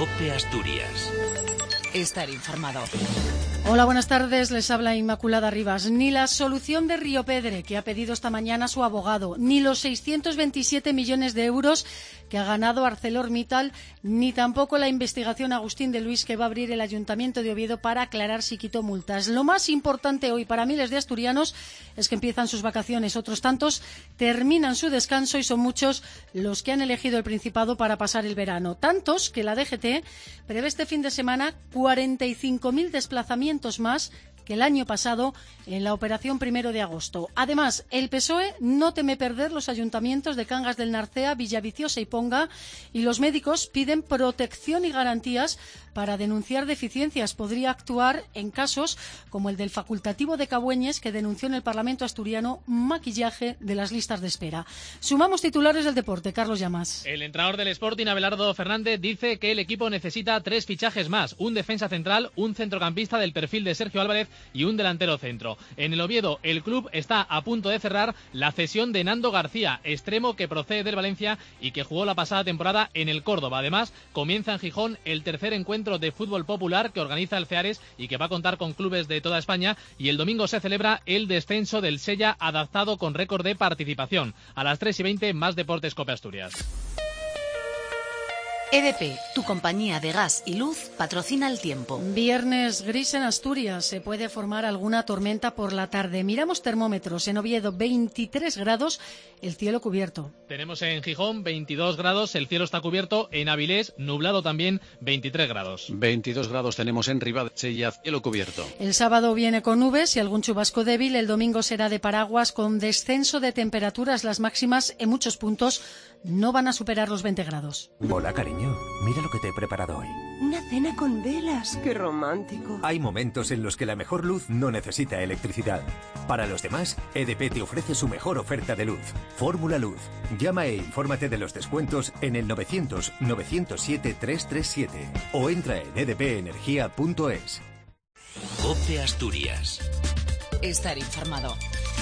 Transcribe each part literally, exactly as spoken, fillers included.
COPE Asturias. Estar informado. Hola, buenas tardes. Les habla Inmaculada Rivas. Ni la solución de Riopedre, que ha pedido esta mañana su abogado, ni los seiscientos veintisiete millones de euros que ha ganado ArcelorMittal, ni tampoco la investigación Agustín de Luis que va a abrir el Ayuntamiento de Oviedo para aclarar si quitó multas. Lo más importante hoy para miles de asturianos es que empiezan sus vacaciones. Otros tantos terminan su descanso y son muchos los que han elegido el Principado para pasar el verano. Tantos que la D G T prevé este fin de semana cuarenta y cinco mil desplazamientos más que el año pasado en la operación primero de agosto. Además, el P S O E no teme perder los ayuntamientos de Cangas del Narcea, Villaviciosa y Ponga, y los médicos piden protección y garantías para denunciar deficiencias. Podría actuar en casos como el del facultativo de Cabueñes, que denunció en el Parlamento asturiano maquillaje de las listas de espera. Sumamos titulares del deporte. Carlos Llamas. El entrenador del Sporting, Abelardo Fernández, dice que el equipo necesita tres fichajes más: un defensa central, un centrocampista del perfil de Sergio Álvarez y un delantero centro. En el Oviedo, el club está a punto de cerrar la cesión de Nando García, extremo que procede del Valencia y que jugó la pasada temporada en el Córdoba. Además, comienza en Gijón el tercer encuentro de fútbol popular que organiza el Ceares y que va a contar con clubes de toda España, y el domingo se celebra el descenso del Sella adaptado con récord de participación. A las tres y veinte, más deportes COPE Asturias. E D P, tu compañía de gas y luz, patrocina el tiempo. Viernes gris en Asturias. Se puede formar alguna tormenta por la tarde. Miramos termómetros. En Oviedo, veintitrés grados, el cielo cubierto. Tenemos en Gijón veintidós grados, el cielo está cubierto. En Avilés, nublado también, veintitrés grados. veintidós grados tenemos en Ribadesella, cielo cubierto. El sábado viene con nubes y algún chubasco débil. El domingo será de paraguas con descenso de temperaturas. Las máximas en muchos puntos no van a superar los veinte grados. Hola, cariño. Mira lo que te he preparado hoy. Una cena con velas. ¡Qué romántico! Hay momentos en los que la mejor luz no necesita electricidad. Para los demás, E D P te ofrece su mejor oferta de luz. Fórmula Luz. Llama e infórmate de los descuentos en el novecientos, novecientos siete, trescientos treinta y siete o entra en e d p energía punto es. COPE Asturias. Estar informado.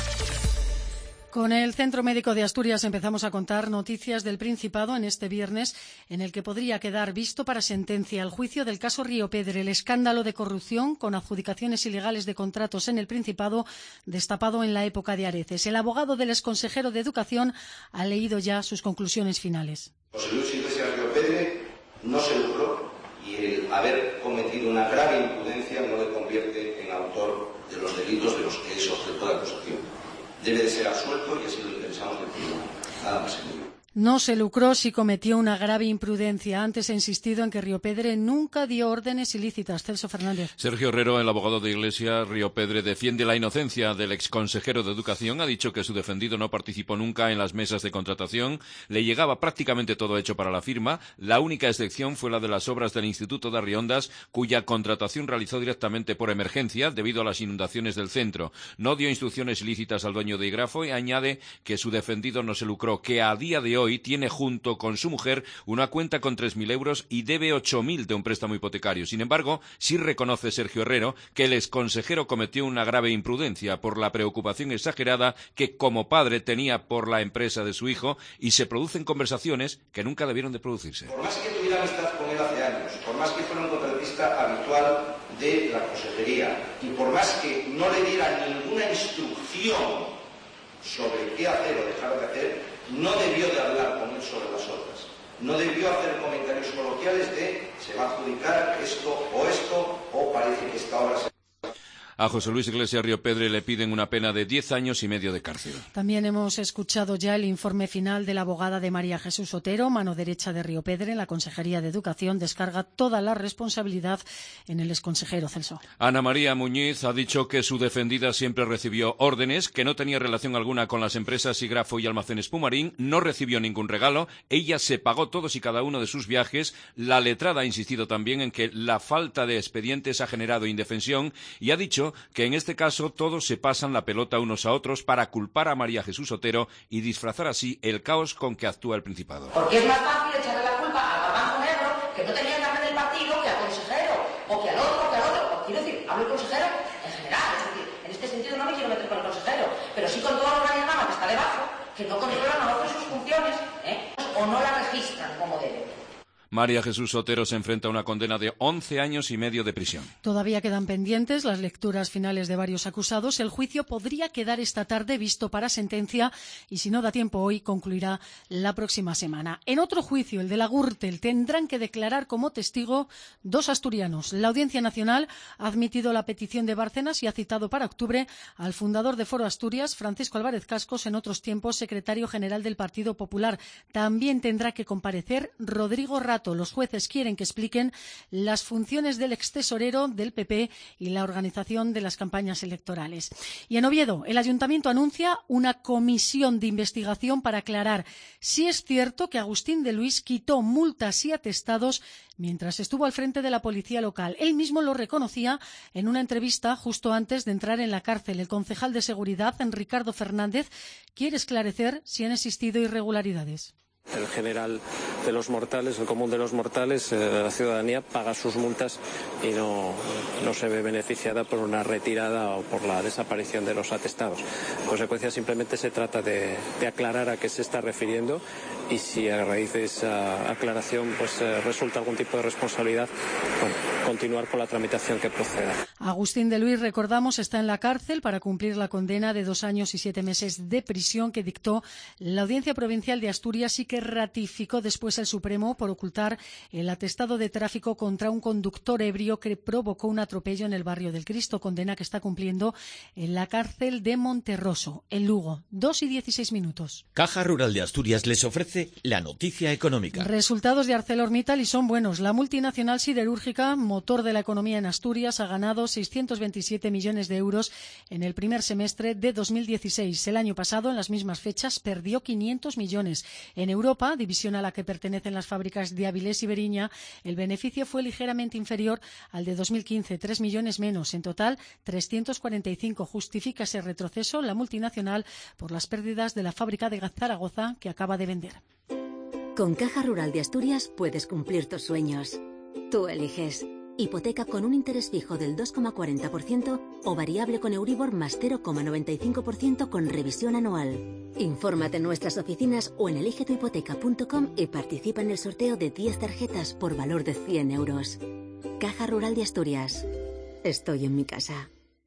Con el Centro Médico de Asturias empezamos a contar noticias del Principado en este viernes, en el que podría quedar visto para sentencia el juicio del caso Riopedre, el escándalo de corrupción con adjudicaciones ilegales de contratos en el Principado, destapado en la época de Areces. El abogado del exconsejero de Educación ha leído ya sus conclusiones finales. José Luis Iglesias Riopedre no se lucró y el haber cometido una grave imprudencia no le convierte en autor de los delitos de los que es objeto de acusación. Debe de ser absuelto y así lo interesamos del tribunal. Nada más, señor. No se lucró si cometió una grave imprudencia. Antes ha insistido en que Riopedre nunca dio órdenes ilícitas. Celso Fernández. Sergio Herrero, el abogado de Iglesias Riopedre, defiende la inocencia del exconsejero de Educación. Ha dicho que su defendido no participó nunca en las mesas de contratación. Le llegaba prácticamente todo hecho para la firma. La única excepción fue la de las obras del Instituto de Arriondas, cuya contratación realizó directamente por emergencia debido a las inundaciones del centro. No dio instrucciones ilícitas al dueño de Igrafo y añade que su defendido no se lucró, que a día de hoy Hoy tiene junto con su mujer una cuenta con tres mil euros y debe ocho mil de un préstamo hipotecario. Sin embargo, sí reconoce Sergio Herrero que el exconsejero cometió una grave imprudencia por la preocupación exagerada que como padre tenía por la empresa de su hijo y se producen conversaciones que nunca debieron de producirse. Por más que tuviera amistad con él hace años, por más que fuera un contratista habitual de la consejería y por más que no le diera ninguna instrucción sobre qué hacer o dejar de hacer, no debió de hablar con él sobre las obras. No debió hacer comentarios coloquiales de se va a adjudicar esto o esto o parece que esta obra se... A José Luis Iglesias Riopedre le piden una pena de diez años y medio de cárcel. También hemos escuchado ya el informe final de la abogada de María Jesús Otero, mano derecha de Riopedre en la Consejería de Educación. Descarga toda la responsabilidad en el exconsejero. Celso. Ana María Muñiz ha dicho que su defendida siempre recibió órdenes, que no tenía relación alguna con las empresas Igrafo y Almacenes Pumarín, no recibió ningún regalo, ella se pagó todos y cada uno de sus viajes. La letrada ha insistido también en que la falta de expedientes ha generado indefensión y ha dicho que en este caso todos se pasan la pelota unos a otros para culpar a María Jesús Otero y disfrazar así el caos con que actúa el Principado. Porque es más fácil echarle la culpa al garbanzo negro, que no tenía carne del partido, que al consejero, o que al otro, que al otro. Quiero decir, hablo del consejero en general, es decir, en este sentido no me quiero meter con el consejero, pero sí con todo el organigrama que está debajo, que no controlan o no hacen sus funciones, ¿eh? o no la registran como deben. María Jesús Sotero se enfrenta a una condena de once años y medio de prisión. Todavía quedan pendientes las lecturas finales de varios acusados. El juicio podría quedar esta tarde visto para sentencia y, si no da tiempo hoy, concluirá la próxima semana. En otro juicio, el de la Gürtel, tendrán que declarar como testigo dos asturianos. La Audiencia Nacional ha admitido la petición de Bárcenas y ha citado para octubre al fundador de Foro Asturias, Francisco Álvarez Cascos, en otros tiempos secretario general del Partido Popular. También tendrá que comparecer Rodrigo Rato. Los jueces quieren que expliquen las funciones del extesorero del P P y la organización de las campañas electorales. Y en Oviedo, el Ayuntamiento anuncia una comisión de investigación para aclarar si es cierto que Agustín de Luis quitó multas y atestados mientras estuvo al frente de la policía local. Él mismo lo reconocía en una entrevista justo antes de entrar en la cárcel. El concejal de Seguridad, Ricardo Fernández, quiere esclarecer si han existido irregularidades. El general de los mortales, el común de los mortales, eh, la ciudadanía paga sus multas y no, no se ve beneficiada por una retirada o por la desaparición de los atestados. En consecuencia, simplemente se trata de, de aclarar a qué se está refiriendo y si a raíz de esa aclaración pues eh, resulta algún tipo de responsabilidad, bueno, continuar con la tramitación que proceda. Agustín de Luis, recordamos, está en la cárcel para cumplir la condena de dos años y siete meses de prisión que dictó la Audiencia Provincial de Asturias y que ratificó después el Supremo por ocultar el atestado de tráfico contra un conductor ebrio que provocó un atropello en el barrio del Cristo, condena que está cumpliendo en la cárcel de Monterroso, en Lugo. Dos y dieciséis minutos. Caja Rural de Asturias les ofrece la noticia económica. Resultados de ArcelorMittal y son buenos. La multinacional siderúrgica, motor de la economía en Asturias, ha ganado seiscientos veintisiete millones de euros en el primer semestre de dos mil dieciséis. El año pasado, en las mismas fechas, perdió quinientos millones. En Europa, división a la que pertenecen las fábricas de Avilés y Beriña, el beneficio fue ligeramente inferior al de dos mil quince, tres millones menos. En total, trescientos cuarenta y cinco. Justifica ese retroceso la multinacional por las pérdidas de la fábrica de Zaragoza que acaba de vender. Con Caja Rural de Asturias puedes cumplir tus sueños. Tú eliges. Hipoteca con un interés fijo del dos coma cuarenta por ciento o variable con Euribor más cero coma noventa y cinco por ciento con revisión anual. Infórmate en nuestras oficinas o en elige tu hipoteca punto com y participa en el sorteo de diez tarjetas por valor de cien euros. Caja Rural de Asturias. Estoy en mi casa.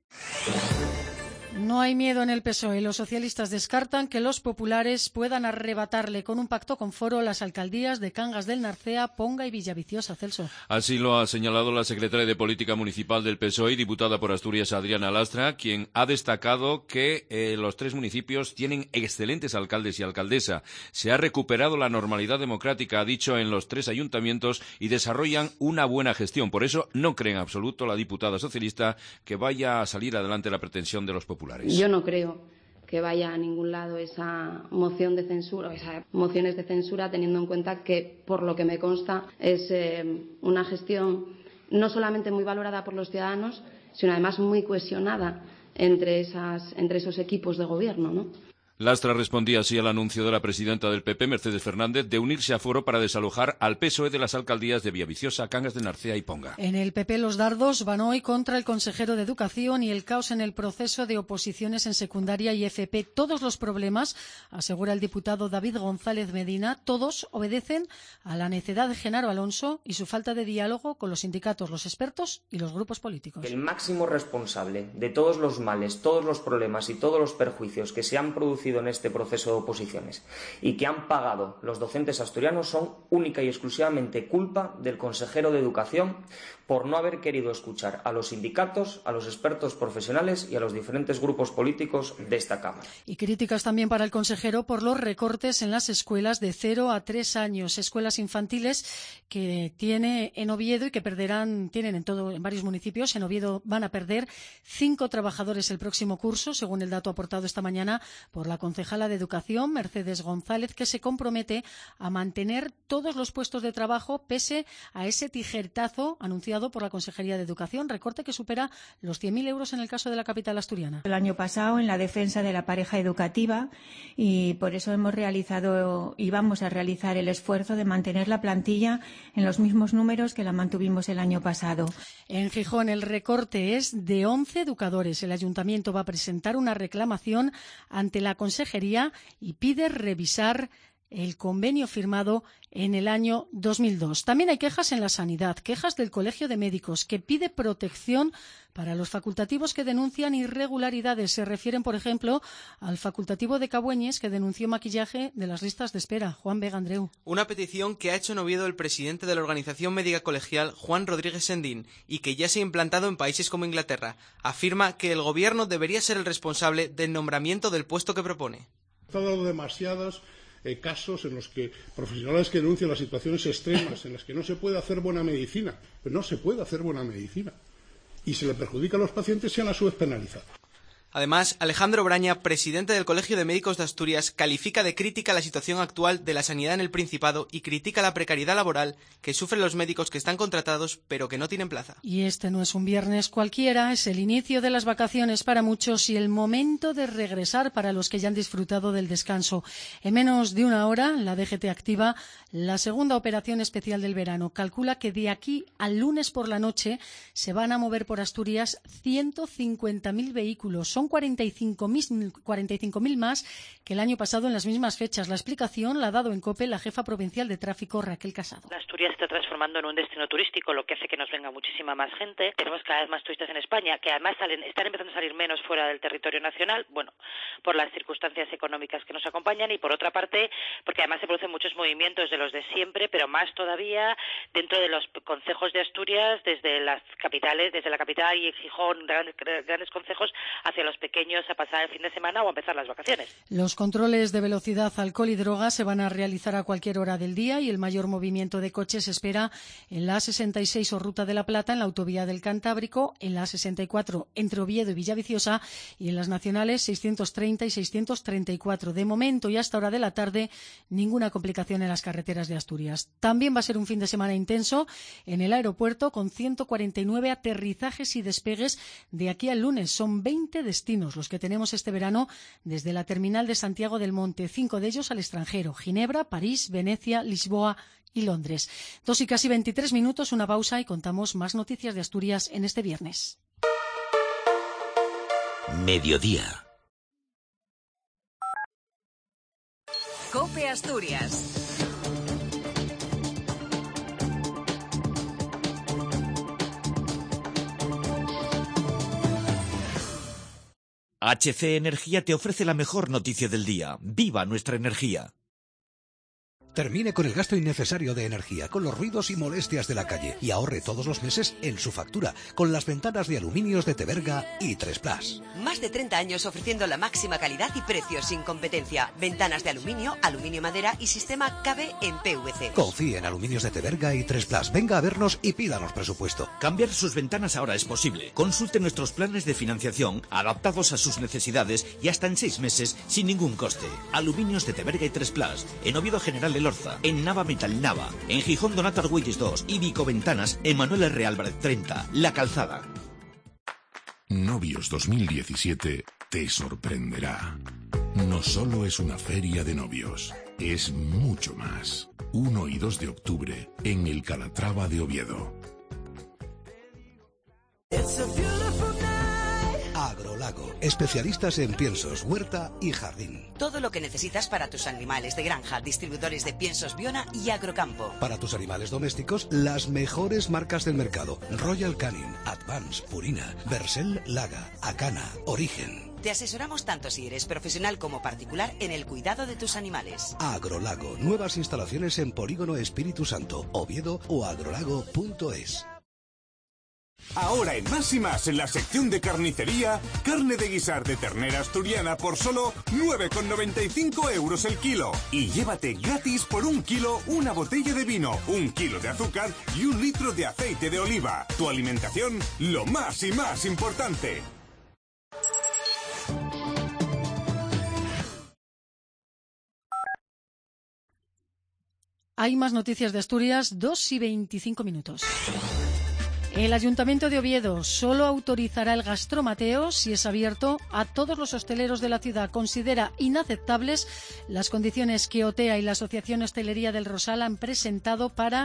No hay miedo en el P S O E. Los socialistas descartan que los populares puedan arrebatarle con un pacto con Foro las alcaldías de Cangas del Narcea, Ponga y Villaviciosa. Celso. Así lo ha señalado la secretaria de Política Municipal del P S O E y diputada por Asturias, Adriana Lastra, quien ha destacado que eh, los tres municipios tienen excelentes alcaldes y alcaldesa. Se ha recuperado la normalidad democrática, ha dicho, en los tres ayuntamientos y desarrollan una buena gestión. Por eso no cree en absoluto la diputada socialista que vaya a salir adelante la pretensión de los populares. Yo no creo que vaya a ningún lado esa moción de censura, esas mociones de censura, teniendo en cuenta que, por lo que me consta, es eh, una gestión no solamente muy valorada por los ciudadanos, sino además muy cohesionada entre, esas, entre esos equipos de gobierno, ¿no? Lastra respondía así al anuncio de la presidenta del P P, Mercedes Fernández, de unirse a Foro para desalojar al P S O E de las alcaldías de Villaviciosa, Cangas de Narcea y Ponga. En el P P los dardos van hoy contra el consejero de Educación y el caos en el proceso de oposiciones en secundaria y F P. Todos los problemas, asegura el diputado David González Medina, todos obedecen a la necedad de Genaro Alonso y su falta de diálogo con los sindicatos, los expertos y los grupos políticos. El máximo responsable de todos los males, todos los problemas y todos los perjuicios que se han producido en este proceso de oposiciones y que han pagado los docentes asturianos son única y exclusivamente culpa del consejero de Educación por no haber querido escuchar a los sindicatos, a los expertos profesionales y a los diferentes grupos políticos de esta Cámara. Y críticas también para el consejero por los recortes en las escuelas de cero a tres años, escuelas infantiles que tiene en Oviedo y que perderán, tienen en todo, en varios municipios. En Oviedo van a perder cinco trabajadores el próximo curso, según el dato aportado esta mañana por la concejala de Educación, Mercedes González, que se compromete a mantener todos los puestos de trabajo pese a ese tijeretazo anunciado por la Consejería de Educación, recorte que supera los cien mil euros en el caso de la capital asturiana. El año pasado en la defensa de la pareja educativa y por eso hemos realizado y vamos a realizar el esfuerzo de mantener la plantilla en los mismos números que la mantuvimos el año pasado. En Gijón el recorte es de once educadores. El ayuntamiento va a presentar una reclamación ante la Consejería y pide revisar el convenio firmado en el año dos mil dos. También hay quejas en la sanidad, quejas del Colegio de Médicos, que pide protección para los facultativos que denuncian irregularidades. Se refieren, por ejemplo, al facultativo de Cabueñes, que denunció maquillaje de las listas de espera. Juan Vega Andreu. Una petición que ha hecho en Oviedo el presidente de la Organización Médica Colegial, Juan Rodríguez Sendín, y que ya se ha implantado en países como Inglaterra. Afirma que el gobierno debería ser el responsable del nombramiento del puesto que propone. Ha dado demasiadas eh, casos en los que profesionales que denuncian las situaciones extremas, en las que no se puede hacer buena medicina, pues no se puede hacer buena medicina, y se le perjudica a los pacientes, sean a su vez penalizados. Además, Alejandro Braña, presidente del Colegio de Médicos de Asturias, califica de crítica la situación actual de la sanidad en el Principado y critica la precariedad laboral que sufren los médicos que están contratados pero que no tienen plaza. Y este no es un viernes cualquiera, es el inicio de las vacaciones para muchos y el momento de regresar para los que ya han disfrutado del descanso. En menos de una hora, la D G T activa la segunda operación especial del verano. Calcula que de aquí al lunes por la noche se van a mover por Asturias ciento cincuenta mil vehículos. Son cuarenta y cinco mil más que el año pasado en las mismas fechas. La explicación la ha dado en COPE la jefa provincial de tráfico, Raquel Casado. Asturias se está transformando en un destino turístico, lo que hace que nos venga muchísima más gente. Tenemos cada vez más turistas en España, que además salen, están empezando a salir menos fuera del territorio nacional, bueno, por las circunstancias económicas que nos acompañan y por otra parte, porque además se producen muchos movimientos de los de siempre, pero más todavía dentro de los concejos de Asturias, desde las capitales, desde la capital y Gijón, grandes, grandes concejos, hacia los pequeños a pasar el fin de semana o a empezar las vacaciones. Los controles de velocidad, alcohol y drogas se van a realizar a cualquier hora del día y el mayor movimiento de coches se espera en la A sesenta y seis o Ruta de la Plata, en la autovía del Cantábrico, en la A sesenta y cuatro entre Oviedo y Villaviciosa y en las nacionales seiscientos treinta y seiscientos treinta y cuatro. De momento y hasta hora de la tarde, ninguna complicación en las carreteras de Asturias. También va a ser un fin de semana intenso en el aeropuerto con ciento cuarenta y nueve aterrizajes y despegues de aquí al lunes. Son veinte destinos los que tenemos este verano desde la terminal de Santiago del Monte, cinco de ellos al extranjero: Ginebra, París, Venecia, Lisboa y Londres. Dos y casi veintitrés minutos, una pausa y contamos más noticias de Asturias en este viernes. Mediodía. COPE Asturias. H C Energía te ofrece la mejor noticia del día. ¡Viva nuestra energía! Termine con el gasto innecesario de energía, con los ruidos y molestias de la calle y ahorre todos los meses en su factura con las ventanas de aluminios de Teberga y tres plus. Más de treinta años ofreciendo la máxima calidad y precios sin competencia. Ventanas de aluminio, aluminio madera y sistema K B en P V C. Confíe en aluminios de Teberga y tres plus. Venga a vernos y pídanos presupuesto. Cambiar sus ventanas ahora es posible. Consulte nuestros planes de financiación adaptados a sus necesidades y hasta en seis meses sin ningún coste. Aluminios de Teberga y tres plus. En Oviedo General de Lorza, en Nava Metal Nava, en Gijón Donato Argüelles dos y Vico Ventanas, en Manuel R. Álvarez treinta, La Calzada. Novios dos mil diecisiete te sorprenderá. No solo es una feria de novios, es mucho más. uno y dos de octubre, en el Calatrava de Oviedo. Agrolago, especialistas en piensos, huerta y jardín. Todo lo que necesitas para tus animales de granja, distribuidores de piensos Biona y Agrocampo. Para tus animales domésticos, las mejores marcas del mercado: Royal Canin, Advance, Purina, Versel, Laga, Acana, Origen. Te asesoramos tanto si eres profesional como particular en el cuidado de tus animales. Agrolago, nuevas instalaciones en Polígono Espíritu Santo, Oviedo o agrolago punto es. Ahora en Más y Más, en la sección de carnicería, carne de guisar de ternera asturiana por solo nueve con noventa y cinco euros el kilo. Y llévate gratis por un kilo una botella de vino, un kilo de azúcar y un litro de aceite de oliva. Tu alimentación, lo más y más importante. Hay más noticias de Asturias, dos y veinticinco minutos. El Ayuntamiento de Oviedo solo autorizará el gastromateo si es abierto a todos los hosteleros de la ciudad. Considera inaceptables las condiciones que OTEA y la Asociación Hostelería del Rosal han presentado para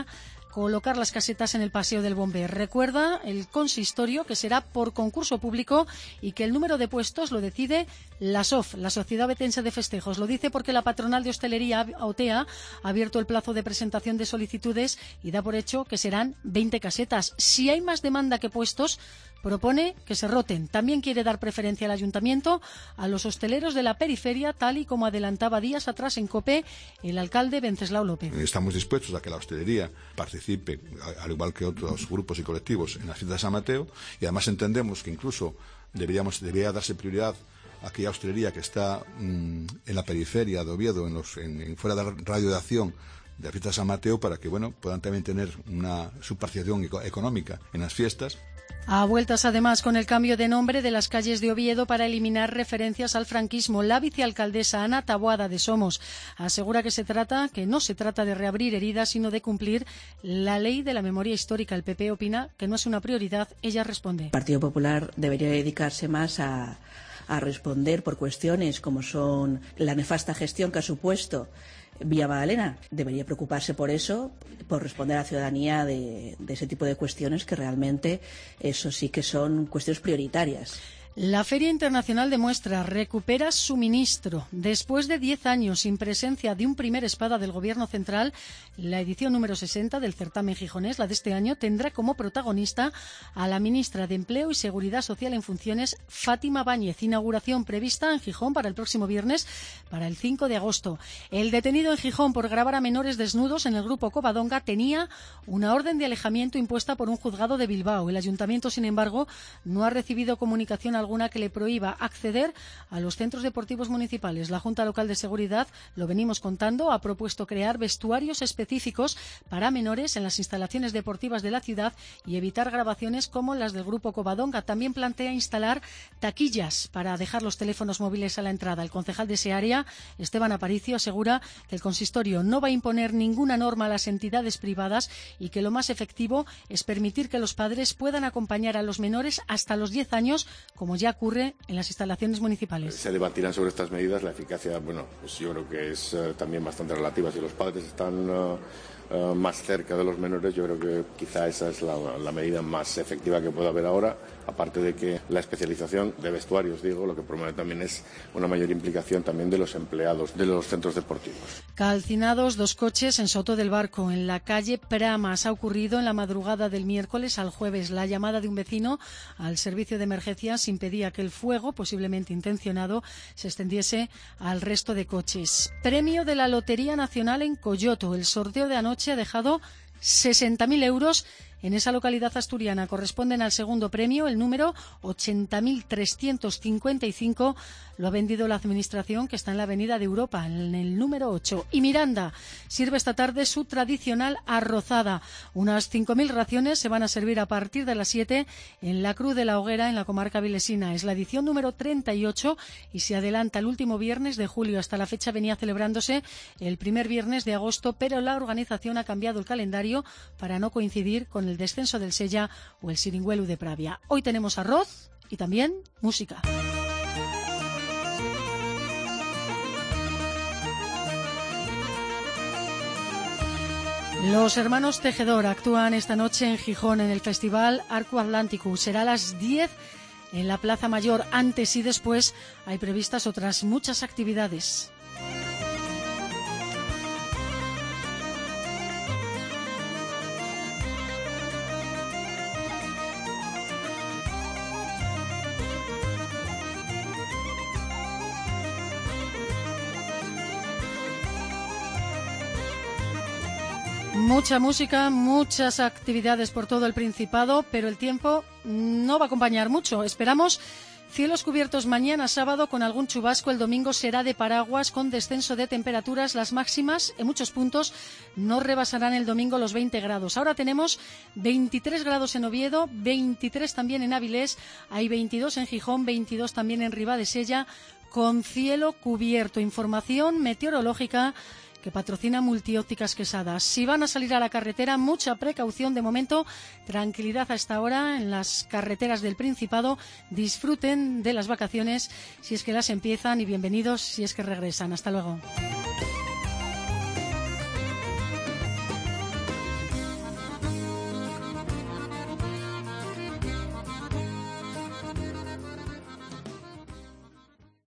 colocar las casetas en el Paseo del Bomber. Recuerda el consistorio que será por concurso público y que el número de puestos lo decide la S O F, la Sociedad Ovetense de Festejos. Lo dice porque la patronal de hostelería OTEA ha abierto el plazo de presentación de solicitudes y da por hecho que serán veinte casetas. Si hay más demanda que puestos, propone que se roten. También quiere dar preferencia al ayuntamiento a los hosteleros de la periferia, tal y como adelantaba días atrás en COPE el alcalde Venceslao López. Estamos dispuestos a que la hostelería participe, al igual que otros grupos y colectivos, en la fiesta de San Mateo, y además entendemos que incluso deberíamos, debería darse prioridad a aquella hostelería que está mmm, en la periferia de Oviedo, en los, en, en fuera de radio de acción de la fiesta de San Mateo, para que bueno puedan también tener una subparticipación económica en las fiestas. A vueltas, además, con el cambio de nombre de las calles de Oviedo para eliminar referencias al franquismo. La vicealcaldesa Ana Taboada de Somos asegura que se trata, que no se trata de reabrir heridas, sino de cumplir la ley de la memoria histórica. El P P opina que no es una prioridad. Ella responde. El Partido Popular debería dedicarse más a, a responder por cuestiones como son la nefasta gestión que ha supuesto Vía Magdalena. Debería preocuparse por eso, por responder a la ciudadanía de, de ese tipo de cuestiones, que realmente eso sí que son cuestiones prioritarias. La Feria Internacional de Muestras recupera suministro. Después de diez años sin presencia de un primer espada del Gobierno central, la edición número sesenta del certamen gijonés, la de este año, tendrá como protagonista a la ministra de Empleo y Seguridad Social en funciones, Fátima Báñez. Inauguración prevista en Gijón para el próximo viernes, para el cinco de agosto. El detenido en Gijón por grabar a menores desnudos en el grupo Covadonga tenía una orden de alejamiento impuesta por un juzgado de Bilbao. El ayuntamiento, sin embargo, no ha recibido comunicación alguna que le prohíba acceder a los centros deportivos municipales. La Junta Local de Seguridad, lo venimos contando, ha propuesto crear vestuarios específicos para menores en las instalaciones deportivas de la ciudad y evitar grabaciones como las del grupo Covadonga. También plantea instalar taquillas para dejar los teléfonos móviles a la entrada. El concejal de ese área, Esteban Aparicio, asegura que el consistorio no va a imponer ninguna norma a las entidades privadas y que lo más efectivo es permitir que los padres puedan acompañar a los menores hasta los diez años, como ya ocurre en las instalaciones municipales. Se debatirán sobre estas medidas. La eficacia, bueno, pues yo creo que es uh, también bastante relativa. Si los padres están uh, uh, más cerca de los menores, yo creo que quizá esa es la, la medida más efectiva que puede haber ahora, aparte de que la especialización de vestuarios, digo, lo que promueve también es una mayor implicación también de los empleados de los centros deportivos. Calcinados dos coches en Soto del Barco, en la calle Pramas. Ha ocurrido en la madrugada del miércoles al jueves. La llamada de un vecino al servicio de emergencias impedía que el fuego, posiblemente intencionado, se extendiese al resto de coches. Premio de la Lotería Nacional en Coyoto. El sorteo de anoche ha dejado sesenta mil euros en esa localidad asturiana. Corresponden al segundo premio, el número ochenta mil trescientos cincuenta y cinco. Lo ha vendido la Administración, que está en la Avenida de Europa, en el número ocho. Y Miranda sirve esta tarde su tradicional arrozada. Unas cinco mil raciones se van a servir a partir de las siete en la Cruz de la Hoguera, en la comarca vilesina. Es la edición número treinta y ocho y se adelanta el último viernes de julio. Hasta la fecha venía celebrándose el primer viernes de agosto, pero la organización ha cambiado el calendario para no coincidir con el el descenso del Sella o el Siringuelu de Pravia. Hoy tenemos arroz y también música. Los hermanos Tejedor actúan esta noche en Gijón en el festival Arco Atlántico. Será a las diez en la Plaza Mayor. Antes y después hay previstas otras muchas actividades. Mucha música, muchas actividades por todo el Principado, pero el tiempo no va a acompañar mucho. Esperamos cielos cubiertos mañana sábado con algún chubasco. El domingo será de paraguas con descenso de temperaturas. Las máximas en muchos puntos no rebasarán el domingo los veinte grados. Ahora tenemos veintitrés grados en Oviedo, veintitrés también en Avilés, hay veintidós en Gijón, veintidós también en Ribadesella, con cielo cubierto. Información meteorológica que patrocina Multiópticas Quesadas. Si van a salir a la carretera, mucha precaución de momento, tranquilidad a esta hora en las carreteras del Principado. Disfruten de las vacaciones si es que las empiezan y bienvenidos si es que regresan. Hasta luego.